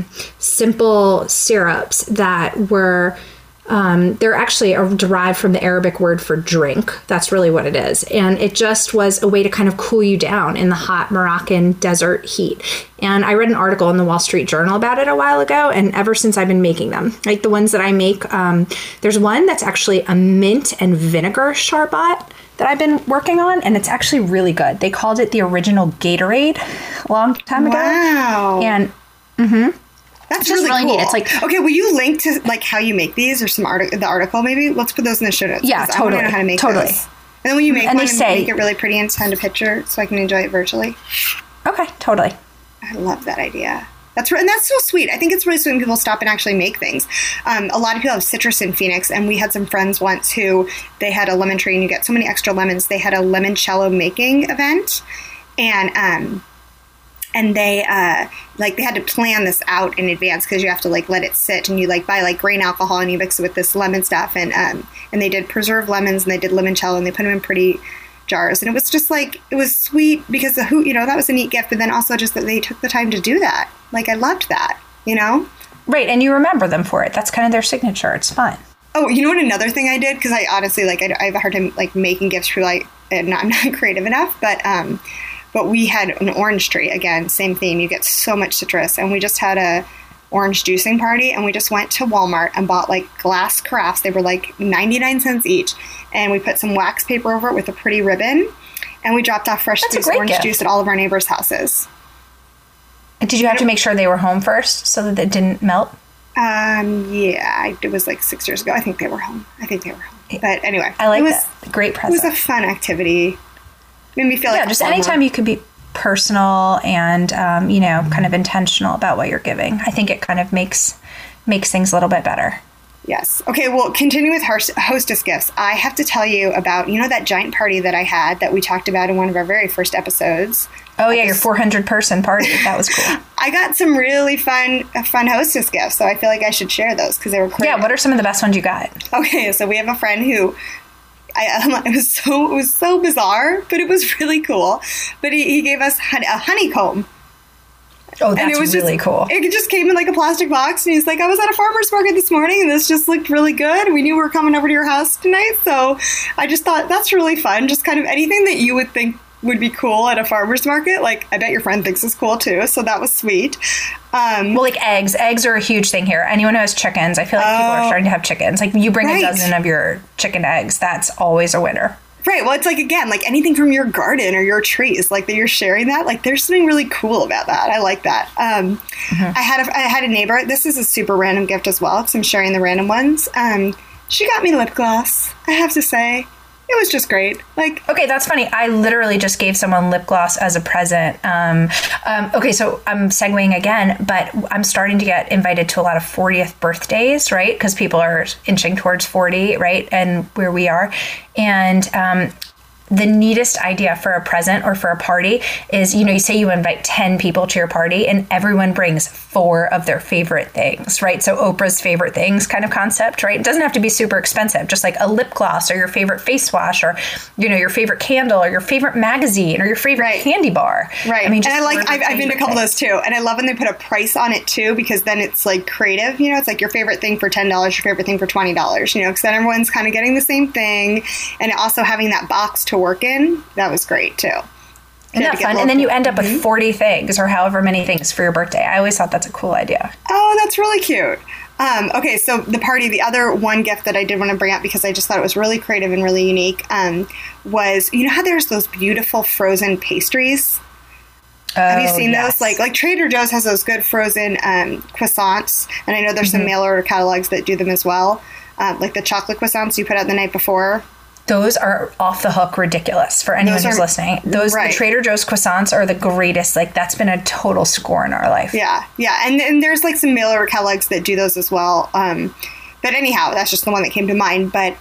simple syrups that were, they're actually derived from the Arabic word for drink. That's really what it is. And it just was a way to kind of cool you down in the hot Moroccan desert heat. And I read an article in the Wall Street Journal about it a while ago, and ever since I've been making them. Like the ones that I make, there's one that's actually a mint and vinegar charbat that I've been working on, and it's actually really good. They called it the original Gatorade a long time ago. Wow. And that's really cool. Neat. It's like, okay, will you link to like how you make these or some the article maybe? Let's put those in the show notes. Yeah, totally. I want to know how to make those. And then when you make make it really pretty and send a picture so I can enjoy it virtually. Okay, totally. I love that idea. And that's so sweet. I think it's really sweet when people stop and actually make things. A lot of people have citrus in Phoenix, and we had some friends once who they had a lemon tree, and you get so many extra lemons. They had a limoncello making event, and they they had to plan this out in advance because you have to like let it sit, and you like buy like grain alcohol and you mix it with this lemon stuff, and they did preserved lemons, and they did limoncello, and they put them in pretty jars, and it was just like, it was sweet because that was a neat gift, but then also just that they took the time to do that. Like, I loved that, Right, and you remember them for it. That's kind of their signature. It's fun. Oh, you know what? Another thing I did, because I honestly, I have a hard time, making gifts for, I'm not creative enough, but we had an orange tree. Again, same theme. You get so much citrus, and we just had orange juicing party, and we just went to Walmart and bought like glass carafes. They were like 99 cents each, and we put some wax paper over it with a pretty ribbon, and we dropped off fresh squeezed orange juice at all of our neighbors' houses. Did you have to make sure they were home first so that it didn't melt? Yeah, it was like 6 years ago. I think they were home. But anyway, I like that. Great present. It was a fun activity. Made me feel like just anytime you could be personal and kind of intentional about what you're giving. I think it kind of makes things a little bit better. Yes. Okay, well, continue with hostess gifts. I have to tell you about, that giant party that I had that we talked about in one of our very first episodes. Oh, yeah, your 400-person party. That was cool. I got some really fun hostess gifts, so I feel like I should share those because they were great. Yeah, what are some of the best ones you got? Okay, so we have a friend who... it was so bizarre, but it was really cool. But he gave us a honeycomb. Oh, that's really cool. It just came in like a plastic box, and he's like, I was at a farmer's market this morning, and this just looked really good. We knew we were coming over to your house tonight, so I just thought that's really fun. Just kind of anything that you would think would be cool at a farmer's market. Like, I bet your friend thinks is cool, too, so that was sweet. Well, like eggs. Eggs are a huge thing here. Anyone who has chickens, I feel like people are starting to have chickens. Like, you bring a dozen of your chicken eggs, that's always a winner. Right. Well, it's like, again, like anything from your garden or your trees, like that you're sharing that. Like, there's something really cool about that. I like that. I had a neighbor. This is a super random gift as well, because I'm sharing the random ones. She got me lip gloss, I have to say. It was just great. Okay, that's funny. I literally just gave someone lip gloss as a present. Okay, so I'm segueing again, but I'm starting to get invited to a lot of 40th birthdays, right? Because people are inching towards 40, right? And where we are. And the neatest idea for a present or for a party is, you say you invite 10 people to your party and everyone brings 4 of their favorite things, right? So Oprah's favorite things kind of concept, right? It doesn't have to be super expensive, just like a lip gloss or your favorite face wash or, your favorite candle or your favorite magazine or your favorite candy bar. Right. I mean, and I've been to a couple of those too. And I love when they put a price on it too, because then it's like creative, it's like your favorite thing for $10, your favorite thing for $20, because then everyone's kind of getting the same thing. And also having that box to work in, that was great too. Isn't that fun? And then you end up with 40 things or however many things for your birthday. I always thought that's a cool idea. Oh, that's really cute. Okay, so the party, the other one gift that I did want to bring up because I just thought it was really creative and really unique was, how there's those beautiful frozen pastries? Have you seen those? Like Trader Joe's has those good frozen croissants, and I know there's some mail order catalogs that do them as well. Like the chocolate croissants you put out the night before. Those are off the hook ridiculous for anyone who's listening. The Trader Joe's croissants are the greatest. Like, that's been a total score in our life. Yeah. And there's like some mail order catalogs that do those as well. But anyhow, that's just the one that came to mind. But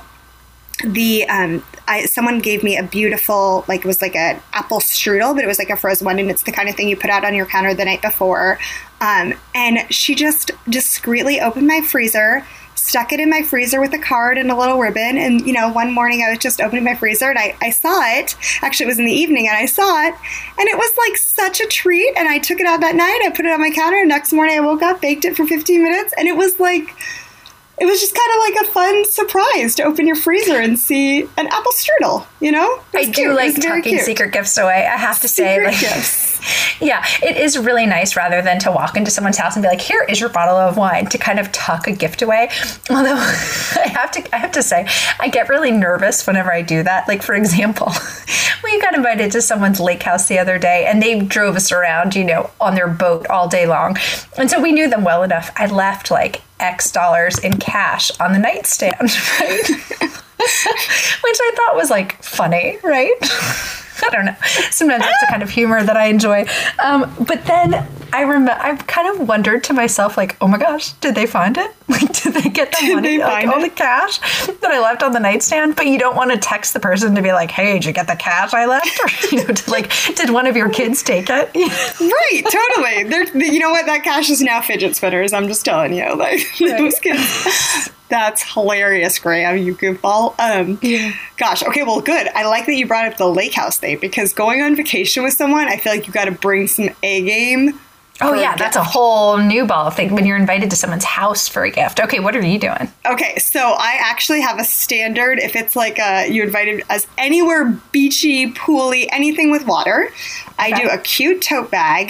someone gave me a beautiful, it was like an apple strudel, but it was like a frozen one, and it's the kind of thing you put out on your counter the night before. And she just discreetly opened my freezer, stuck it in my freezer with a card and a little ribbon. And, one morning I was just opening my freezer and I saw it. Actually, it was in the evening and I saw it. And it was like such a treat. And I took it out that night. I put it on my counter. And next morning I woke up, baked it for 15 minutes. And it was just kind of like a fun surprise to open your freezer and see an apple strudel, I do like tucking secret gifts away, I have to say. Yeah, it is really nice rather than to walk into someone's house and be like, here is your bottle of wine, to kind of tuck a gift away. Although I have to say, I get really nervous whenever I do that. Like, for example, we got invited to someone's lake house the other day and they drove us around, on their boat all day long. And so we knew them well enough. I left like X dollars in cash on the nightstand, right? Which I thought was like funny, right? I don't know. Sometimes that's the kind of humor that I enjoy. But then I kind of wondered to myself, like, oh my gosh, did they find it? Like, did they get the money, all the cash that I left on the nightstand? But you don't want to text the person to be like, hey, did you get the cash I left? Or, did one of your kids take it? Right, totally. You know what? That cash is now fidget spinners. I'm just telling you. Those kids. That's hilarious, Graham, you goofball. Gosh, okay, well, good. I like that you brought up the lake house thing, because going on vacation with someone, I feel like you got to bring some A game. Oh, yeah, that's a whole new ball of thing when you're invited to someone's house for a gift. Okay, what are you doing? Okay, so I actually have a standard. If it's like you invited us anywhere beachy, pooly, anything with water, I do a cute tote bag.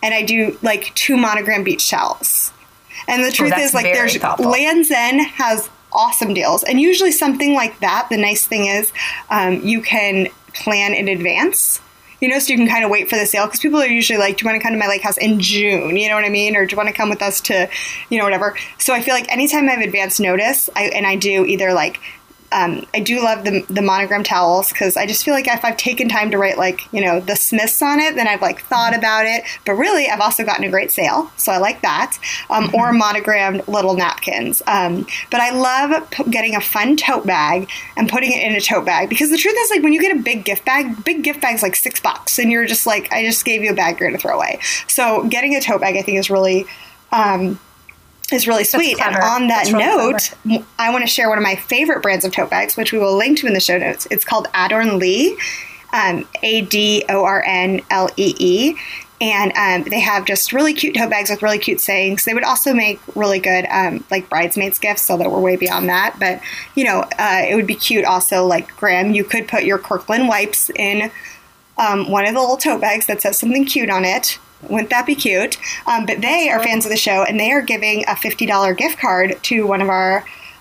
and I do like 2 Monogram beach towels. And the truth is, like, there's Land's End has awesome deals, and usually something like that. The nice thing is, you can plan in advance. You know, so you can kind of wait for the sale, because people are usually like, do you want to come to my lake house in June? You know what I mean? Or do you want to come with us to, you know, whatever. So I feel like anytime I have advance notice, I do either like, I do love the Monogram towels, because I just feel like if I've taken time to write, like, you know, the Smiths on it, then I've like thought about it. But really, I've also gotten a great sale, so I like that. Or monogrammed little napkins. But I love getting a fun tote bag and putting it in a tote bag, because the truth is, like, when you get a big gift bag's like $6, and you're just like, I just gave you a bag you're going to throw away. So getting a tote bag, I think, is really sweet. And on that note, I want to share one of my favorite brands of tote bags, which we will link to in the show notes. It's called Adornlee, Adornlee. And they have just really cute tote bags with really cute sayings. They would also make really good, like, bridesmaids gifts, so that we're way beyond that. But, you know, it would be cute also, like, Graham, you could put your Kirkland wipes in one of the little tote bags that says something cute on it. Wouldn't that be cute? But they are fans of the show, and they are giving a $50 gift card to one of our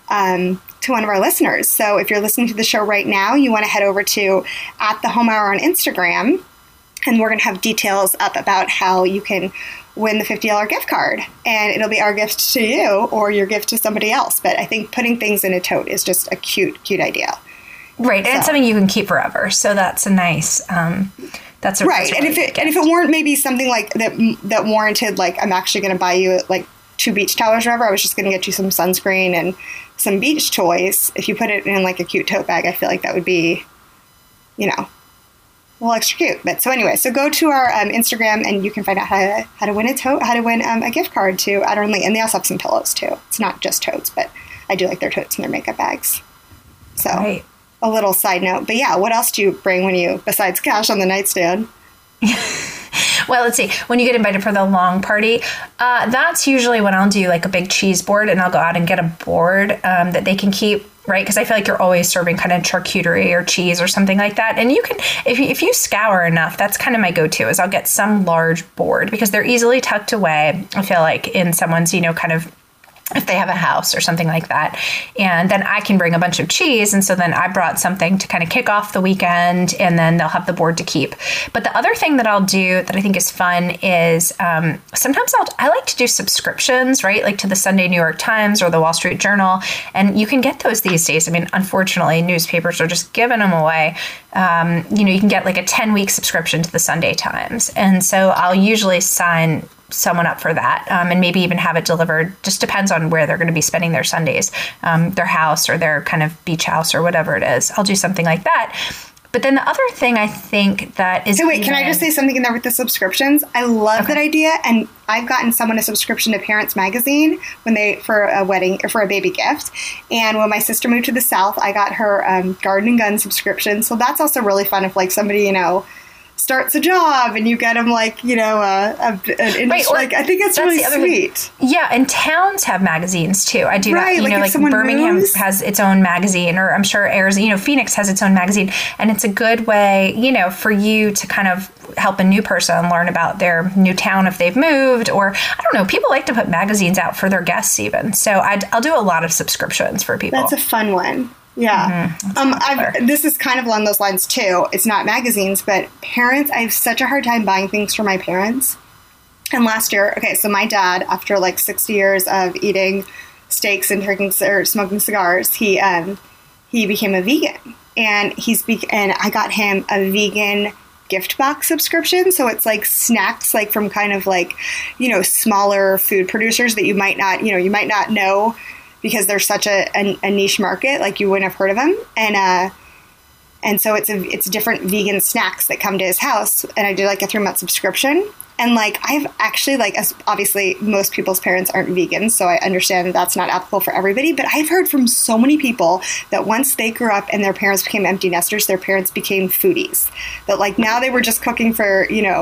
listeners. So if you're listening to the show right now, you want to head over to @the_home_hour on Instagram, and we're going to have details up about how you can win the $50 gift card. And it'll be our gift to you or your gift to somebody else. But I think putting things in a tote is just a cute idea. Right, and it's something you can keep forever. So that's a nice. That's a right. Really and if it weren't maybe something like that warranted, like, I'm actually going to buy you like 2 beach towels or whatever, I was just going to get you some sunscreen and some beach toys. If you put it in like a cute tote bag, I feel like that would be, you know, a little extra cute. But so anyway, so go to our Instagram, and you can find out how to win a gift card to Adornlee. And they also have some pillows too. It's not just totes, but I do like their totes and their makeup bags. So. Right. A little side note. But yeah, what else do you bring besides cash on the nightstand? Well, let's see. When you get invited for the long party, that's usually when I'll do like a big cheese board, and I'll go out and get a board that they can keep, right? Because I feel like you're always serving kind of charcuterie or cheese or something like that. And you can, if you scour enough, that's kind of my go-to, is I'll get some large board, because they're easily tucked away, I feel like, in someone's, you know, kind of, if they have a house or something like that. And then I can bring a bunch of cheese. And so then I brought something to kind of kick off the weekend, and then they'll have the board to keep. But the other thing that I'll do that I think is fun is sometimes I like to do subscriptions, right? Like to the Sunday New York Times or the Wall Street Journal. And you can get those these days. I mean, unfortunately, newspapers are just giving them away. You know, you can get like a 10-week subscription to the Sunday Times. And so I'll usually sign someone up for that, and maybe even have it delivered. Just depends on where they're going to be spending their Sundays, their house or their kind of beach house or whatever it is. I'll do something like that. But then the other thing I think that is... Hey, wait, can I just say something in there with the subscriptions? I love that idea, and I've gotten someone a subscription to Parents Magazine for a wedding or for a baby gift. And when my sister moved to the South, I got her Garden and Gun subscription. So that's also really fun if, like, somebody, you know, starts a job and you get them, like, you know, an industry. Right, like, I think that's really sweet. Yeah, and towns have magazines too. I do right, that. You know, like Birmingham has its own magazine, or I'm sure Arizona, you know, Phoenix has its own magazine, and it's a good way, you know, for you to kind of help a new person learn about their new town if they've moved, or I don't know, people like to put magazines out for their guests even. So I'll do a lot of subscriptions for people. That's a fun one. Yeah. This is kind of along those lines too. It's not magazines, but parents. I have such a hard time buying things for my parents. And last year, so my dad, after like 60 years of eating steaks and smoking cigars, he became a vegan, and and I got him a vegan gift box subscription. So it's like snacks, like from kind of like, you know, smaller food producers that you might not know, because they're such a niche market, like you wouldn't have heard of them. And so it's different vegan snacks that come to his house. And I did like a 3-month subscription. And like, I've actually, like, obviously most people's parents aren't vegans, so I understand that's not applicable for everybody. But I've heard from so many people that once they grew up and their parents became empty nesters, their parents became foodies. That like now they were just cooking for, you know,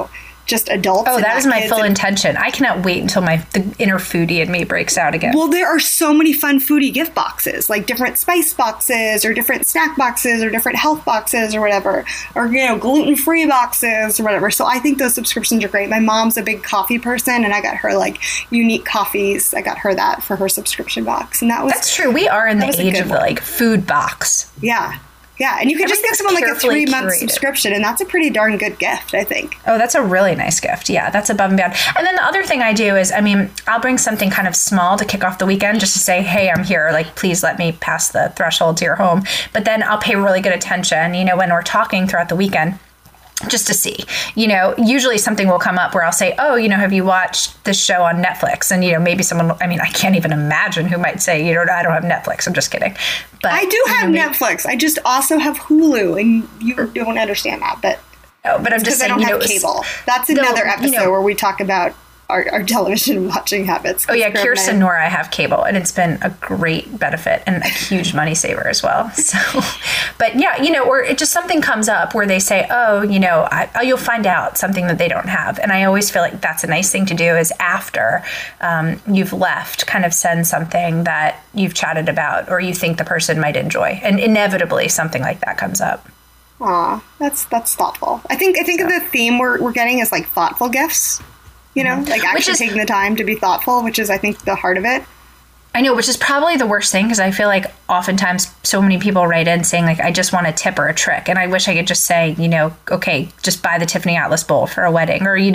just adults. Oh, and that not is my kids. full And- intention. I cannot wait until the inner foodie in me breaks out again. Well, there are so many fun foodie gift boxes, like different spice boxes or different snack boxes or different health boxes or whatever, or, gluten-free boxes or whatever. So I think those subscriptions are great. My mom's a big coffee person, and I got her like unique coffees. I got her that for her subscription box. And that's true. We are in the was a age good of the one. like food box. Yeah. Yeah, and you can just give someone like a carefully 3-month curated. subscription, and that's a pretty darn good gift, I think. Oh, that's a really nice gift. Yeah, that's above and beyond. And then the other thing I do is, I'll bring something kind of small to kick off the weekend just to say, hey, I'm here. Like, please let me pass the threshold to your home. But then I'll pay really good attention, when we're talking throughout the weekend. Just to see, usually something will come up where I'll say, oh, have you watched this show on Netflix? And, maybe someone, I can't even imagine who might say, I don't have Netflix. I'm just kidding. But I do have Netflix. I just also have Hulu, and you don't understand that. But I'm just saying, I don't have cable. That's another episode where we talk about our television watching habits. Oh, yeah. Kirsten nor I have cable, and it's been a great benefit and a huge money saver as well. So, but yeah, or it just something comes up where they say, oh, you'll find out something that they don't have. And I always feel like that's a nice thing to do is after you've left, kind of send something that you've chatted about or you think the person might enjoy. And inevitably something like that comes up. Aw, that's thoughtful. I think the theme we're getting is like thoughtful gifts. Like actually taking the time to be thoughtful, which is, I think, the heart of it. I know, which is probably the worst thing because I feel like oftentimes so many people write in saying like, I just want a tip or a trick. And I wish I could just say, okay, just buy the Tiffany Atlas bowl for a wedding or,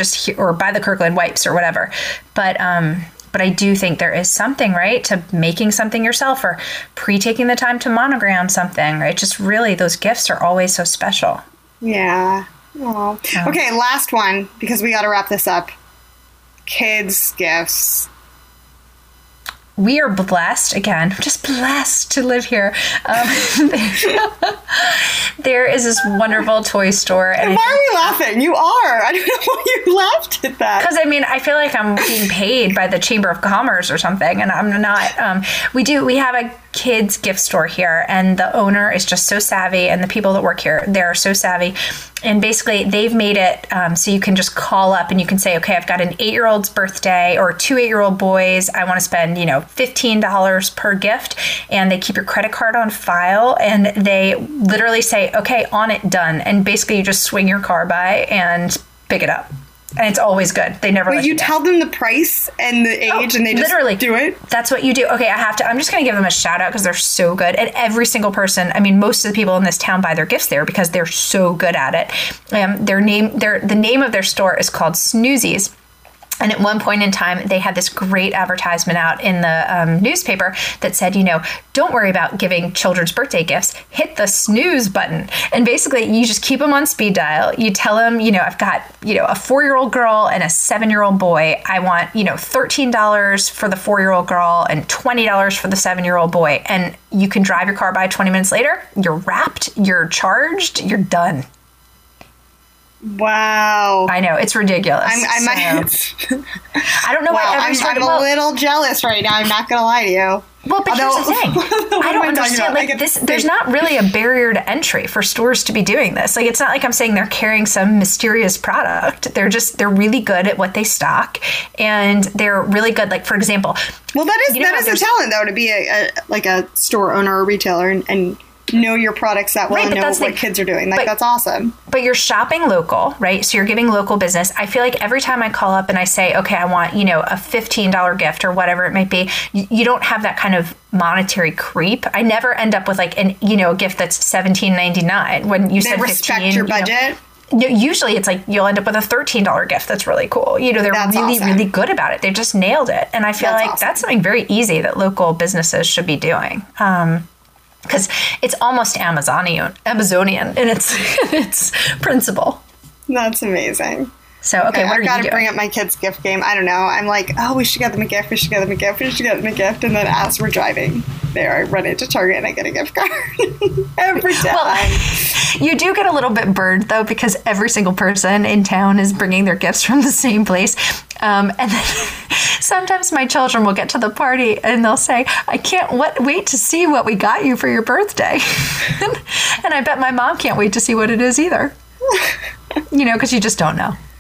or buy the Kirkland wipes or whatever. But I do think there is something, right, to making something yourself or pre-taking the time to monogram something, right? Just really those gifts are always so special. Yeah. Oh. Okay, last one, because we got to wrap this up. Kids' gifts. We are blessed, again, just blessed to live here. There is this wonderful toy store. And why are we laughing? You are. I don't know why you laughed at that. Because, I feel like I'm being paid by the Chamber of Commerce or something, and I'm not. We have a kids gift store here, and the owner is just so savvy, and the people that work here, they're so savvy. And basically, they've made it so you can just call up and you can say, okay, I've got an 8-year-old's birthday or 2 8-year-old boys. I want to spend, $15 per gift. And they keep your credit card on file. And they literally say, okay, on it, done. And basically, you just swing your car by and pick it up. And it's always good. They never let you down. Tell them the price and the age and they just literally do it? That's what you do. Okay, I'm just going to give them a shout out because they're so good. And every single person, most of the people in this town buy their gifts there because they're so good at it. The name of their store is called Snoozies. And at one point in time, they had this great advertisement out in the newspaper that said, don't worry about giving children's birthday gifts. Hit the snooze button. And basically, you just keep them on speed dial. You tell them, I've got, a 4-year-old girl and a 7-year-old boy. I want, $13 for the 4-year-old girl and $20 for the 7-year-old boy. And you can drive your car by 20 minutes later. You're wrapped. You're charged. You're done. Wow. I know, it's ridiculous. I don't know why every store... I'm a little jealous right now. I'm not going to lie to you. Well, but here's the thing. I don't understand. There's not really a barrier to entry for stores to be doing this. Like, it's not like I'm saying they're carrying some mysterious product. They're really good at what they stock, and they're really good. Like, for example, well, that is a talent though, to be a store owner or retailer and know your products that well and know what kids are doing. That's awesome. But you're shopping local, right? So you're giving local business. I feel like every time I call up and I say, okay, I want, a $15 gift or whatever it might be, you don't have that kind of monetary creep. I never end up with a gift that's $17.99 when you said 15. They respect your budget. Usually it's like you'll end up with a $13 gift that's really cool. They're that's really, awesome. really good about it. They just nailed it. And I feel that's something very easy that local businesses should be doing. Because it's almost Amazonian in its principle. That's amazing. So, okay, what are you doing? I've got to bring up my kids' gift game. I don't know. I'm like, oh, we should get them a gift. We should get them a gift. We should get them a gift. And then as we're driving there, I run into Target and I get a gift card every time. Well, you do get a little bit burned, though, because every single person in town is bringing their gifts from the same place. And then sometimes my children will get to the party and they'll say, I can't wait to see what we got you for your birthday. And I bet my mom can't wait to see what it is either. Because you just don't know.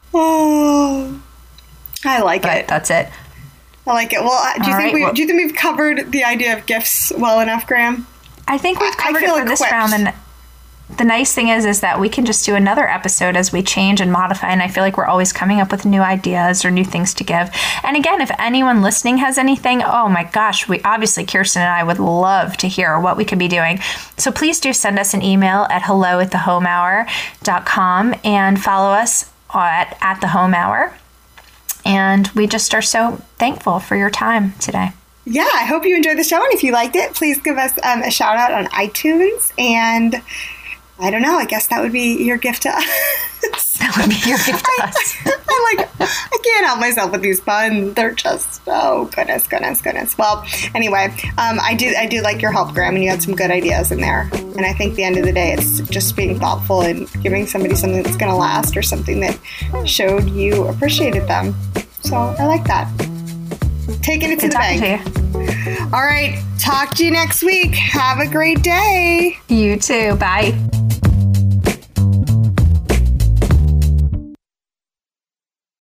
Oh, I like But it. that's it. I like it. Well, do you think we've covered the idea of gifts well enough, Graham? I think we've covered it feel for this equipped. round. And the nice thing is that we can just do another episode as we change and modify. And I feel like we're always coming up with new ideas or new things to give. And again, if anyone listening has anything, oh my gosh, we obviously, Kirsten and I would love to hear what we could be doing. So please do send us an email at hello@thehomehour.com and follow us at the Home Hour. And we just are so thankful for your time today. Yeah, I hope you enjoyed the show. And if you liked it, please give us a shout out on iTunes. And I don't know, I guess that would be your gift to us. That would be your gift to us. I can't help myself with these puns. They're just, oh, goodness. Well, anyway, I do like your help, Graham, and you had some good ideas in there. And I think at the end of the day, it's just being thoughtful and giving somebody something that's going to last or something that showed you appreciated them. So I like that. Taking it to the bank. All right, talk to you next week. Have a great day. You too. Bye.